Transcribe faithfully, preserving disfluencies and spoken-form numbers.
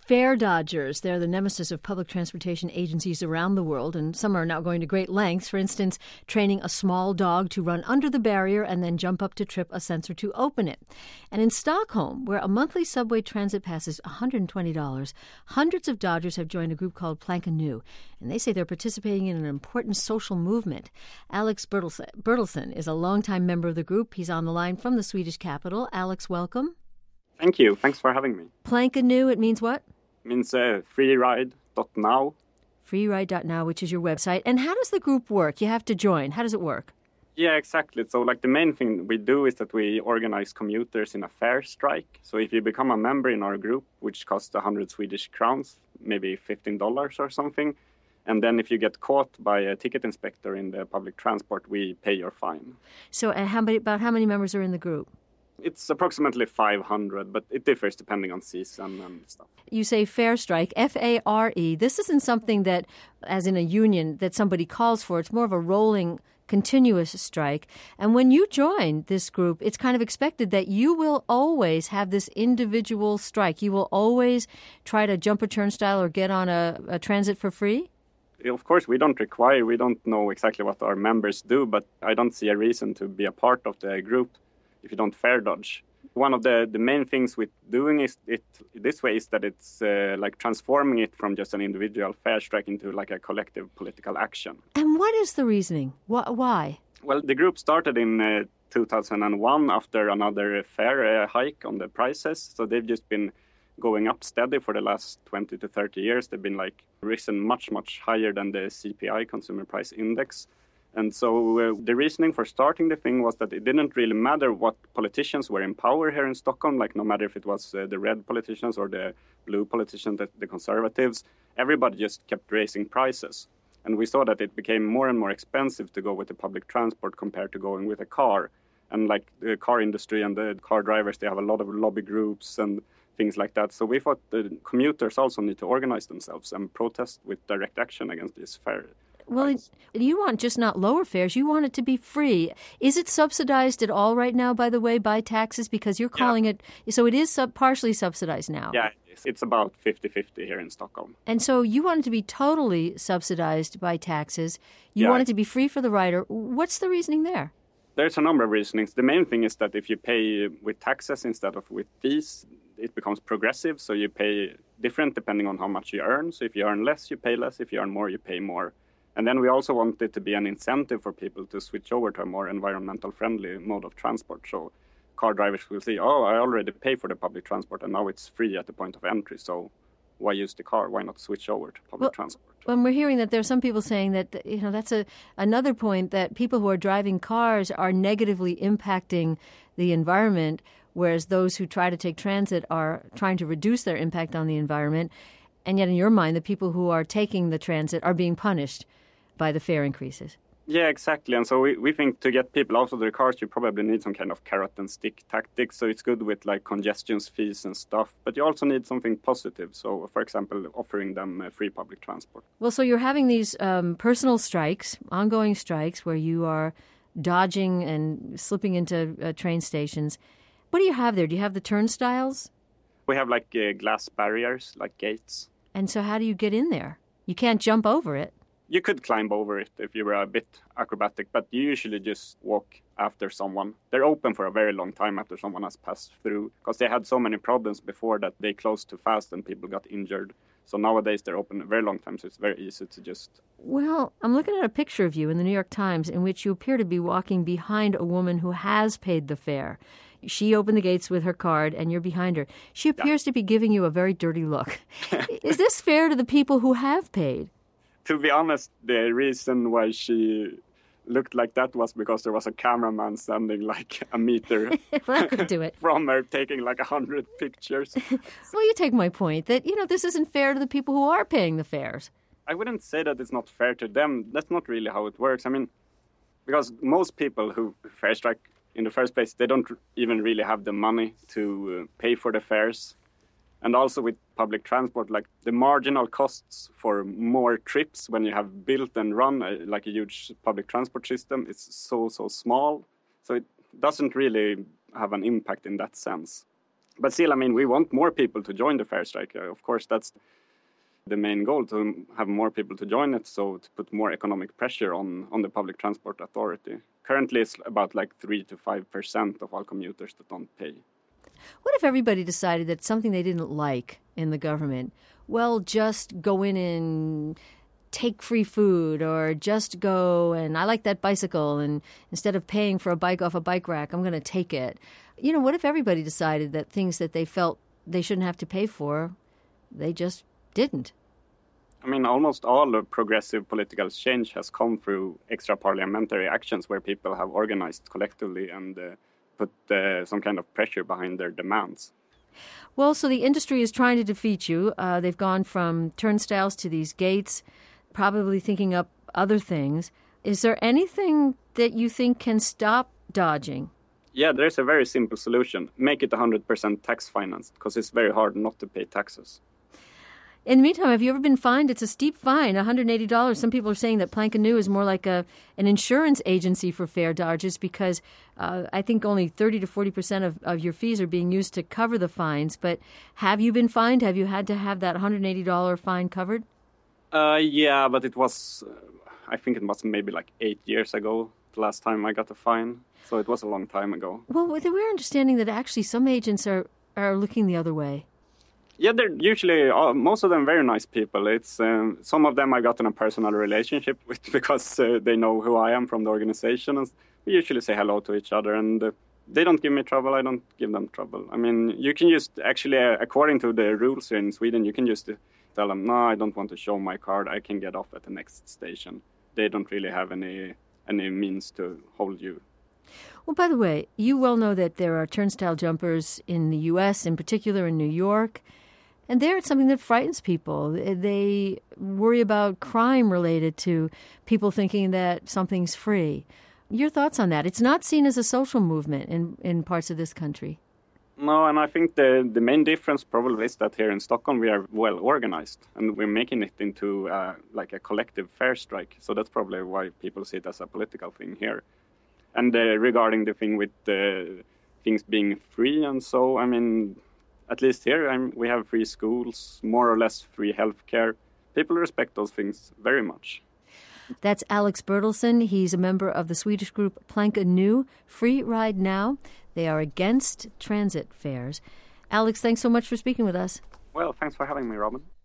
Fare dodgers, they're the nemesis of public transportation agencies around the world, and some are now going to great lengths. For instance, training a small dog to run under the barrier and then jump up to trip a sensor to open it. And in Stockholm, where a monthly subway transit pass is one hundred twenty dollars, hundreds of Dodgers have joined a group called Planka Nu, and they say they're participating in an important social movement. Alex Bertelsen, Bertelsen is a longtime member of the group. He's on the line from the Swedish capital. Alex, welcome. Thank you. Thanks for having me. Planka Nu, it means what? It means uh, freeride dot now. freeride dot now, which is your website. And how does the group work? You have to join. How does it work? Yeah, exactly. So like the main thing we do is that we organize commuters in a fare strike. So if you become a member in our group, which costs one hundred Swedish crowns, maybe fifteen dollars or something, and then if you get caught by a ticket inspector in the public transport, we pay your fine. So uh, how many, about how many members are in the group? It's approximately five hundred, but it differs depending on season and stuff. You say fare strike, F A R E. This isn't something that, as in a union, that somebody calls for. It's more of a rolling, continuous strike. And when you join this group, it's kind of expected that you will always have this individual strike. You will always try to jump a turnstile or get on a, a transit for free? Of course, we don't require, we don't know exactly what our members do, but I don't see a reason to be a part of the group if you don't fare dodge. One of the, the main things with doing is it this way is that it's uh, like transforming it from just an individual fare strike into like a collective political action. And what is the reasoning? Wh- why? Well, the group started in uh, two thousand one after another fare uh, hike on the prices. So they've just been going up steady for the last twenty to thirty years. They've been like risen much, much higher than the C P I, Consumer Price Index. And so uh, the reasoning for starting the thing was that it didn't really matter what politicians were in power here in Stockholm, like no matter if it was uh, the red politicians or the blue politicians, the, the conservatives, everybody just kept raising prices. And we saw that it became more and more expensive to go with the public transport compared to going with a car. And like the car industry and the car drivers, they have a lot of lobby groups and things like that. So we thought the commuters also need to organize themselves and protest with direct action against this fare. Well, you want just not lower fares. You want it to be free. Is it subsidized at all right now, by the way, by taxes? Because you're calling yeah. it, so it is sub, partially subsidized now. Yeah, it's, it's about fifty-fifty here in Stockholm. And so you want it to be totally subsidized by taxes. You yeah. want it to be free for the rider. What's the reasoning there? There's a number of reasonings. The main thing is that if you pay with taxes instead of with fees, it becomes progressive. So you pay different depending on how much you earn. So if you earn less, you pay less. If you earn more, you pay more. And then we also want it to be an incentive for people to switch over to a more environmental friendly mode of transport. So car drivers will see, oh, I already pay for the public transport and now it's free at the point of entry. So why use the car? Why not switch over to public well, transport? Well, we're hearing that there are some people saying that, you know, that's a another point, that people who are driving cars are negatively impacting the environment, whereas those who try to take transit are trying to reduce their impact on the environment. And yet in your mind, the people who are taking the transit are being punished by the fare increases. Yeah, exactly. And so we, we think to get people out of their cars, you probably need some kind of carrot and stick tactics. So it's good with like congestion fees and stuff. But you also need something positive. So, for example, offering them uh, free public transport. Well, so you're having these um, personal strikes, ongoing strikes, where you are dodging and slipping into uh, train stations. What do you have there? Do you have the turnstiles? We have like uh, glass barriers, like gates. And so how do you get in there? You can't jump over it. You could climb over it if you were a bit acrobatic, but you usually just walk after someone. They're open for a very long time after someone has passed through, because they had so many problems before that they closed too fast and people got injured. So nowadays they're open a very long time, so it's very easy to just... Well, I'm looking at a picture of you in the New York Times in which you appear to be walking behind a woman who has paid the fare. She opened the gates with her card, and you're behind her. She appears yeah. to be giving you a very dirty look. Is this fair to the people who have paid? To be honest, the reason why she looked like that was because there was a cameraman standing like a meter well, that could do it. from her, taking like a hundred pictures. Well, you take my point that, you know, this isn't fair to the people who are paying the fares. I wouldn't say that it's not fair to them. That's not really how it works. I mean, because most people who fare strike in the first place, they don't even really have the money to uh, pay for the fares. And also with public transport, like the marginal costs for more trips when you have built and run a, like a huge public transport system, it's so, so small. So it doesn't really have an impact in that sense. But still, I mean, we want more people to join the fair strike. Uh, of course, that's the main goal, to have more people to join it, so to put more economic pressure on, on the public transport authority. Currently, it's about like three to five percent of all commuters that don't pay. What if everybody decided that something they didn't like in the government, well, just go in and take free food, or just go and I like that bicycle, and instead of paying for a bike off a bike rack, I'm going to take it. You know, what if everybody decided that things that they felt they shouldn't have to pay for, they just didn't? I mean, almost all of progressive political change has come through extra parliamentary actions where people have organized collectively and uh, put uh, some kind of pressure behind their demands. Well, so the industry is trying to defeat you. Uh, they've gone from turnstiles to these gates, probably thinking up other things. Is there anything that you think can stop dodging? Yeah, there's a very simple solution. Make it one hundred percent tax financed, because it's very hard not to pay taxes. In the meantime, have you ever been fined? It's a steep fine, one hundred eighty dollars. Some people are saying that Plank and New is more like a an insurance agency for fare dodgers, because uh, I think only thirty to forty percent of, of your fees are being used to cover the fines. But have you been fined? Have you had to have that one hundred eighty dollars fine covered? Uh, yeah, but it was, uh, I think it was maybe like eight years ago, the last time I got a fine. So it was a long time ago. Well, we're understanding that actually some agents are, are looking the other way. Yeah, they're usually, uh, most of them very nice people. It's um, some of them I got in a personal relationship with because uh, they know who I am from the organization. And we usually say hello to each other, and uh, they don't give me trouble, I don't give them trouble. I mean, you can just, actually, uh, according to the rules here in Sweden, you can just uh, tell them, no, I don't want to show my card, I can get off at the next station. They don't really have any any means to hold you. Well, by the way, you well know that there are turnstile jumpers in the U S, in particular in New York. And there it's something that frightens people. They worry about crime related to people thinking that something's free. Your thoughts on that? It's not seen as a social movement in, in parts of this country. No, and I think the, the main difference probably is that here in Stockholm we are well organized and we're making it into uh, like a collective fare strike. So that's probably why people see it as a political thing here. And uh, regarding the thing with uh, things being free and so, I mean, at least here I'm, we have free schools, more or less free healthcare. People respect those things very much. That's Alex Bertilsson. He's a member of the Swedish group Plank and New, Free Ride Now. They are against transit fares. Alex, thanks so much for speaking with us. Well, thanks for having me, Robin.